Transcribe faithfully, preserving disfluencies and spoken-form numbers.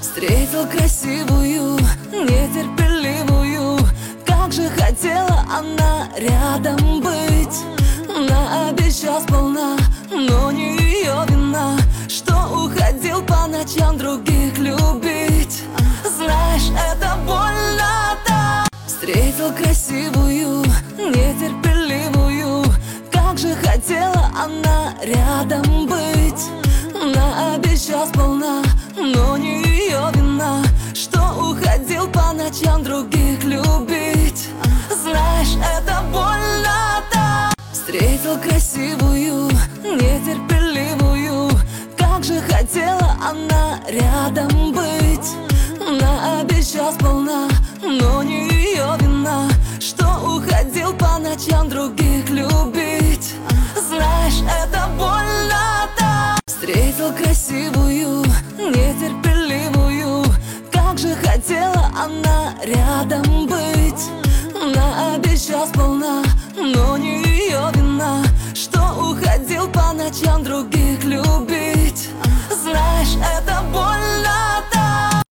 Встретил красивую, нетерпеливую. Как же хотела она рядом быть. Наобещал сполна, но не ее вина, что уходил по ночам других любить. Знаешь, это больно-то. Встретил красивую, нетерпеливую. Как же хотела она рядом быть. Наобещал сполна, но не ее вина, что уходил по ночам других любить. Знаешь, это больно-то. Встретил красивую, нетерпеливую. Как же хотела она рядом быть. Наобещал сполна, но не ее вина, что уходил по ночам других любить. Знаешь, это больно-то. Встретил красивую, нетерпеливую. Как же хотела она рядом быть. Наобещал сполна, но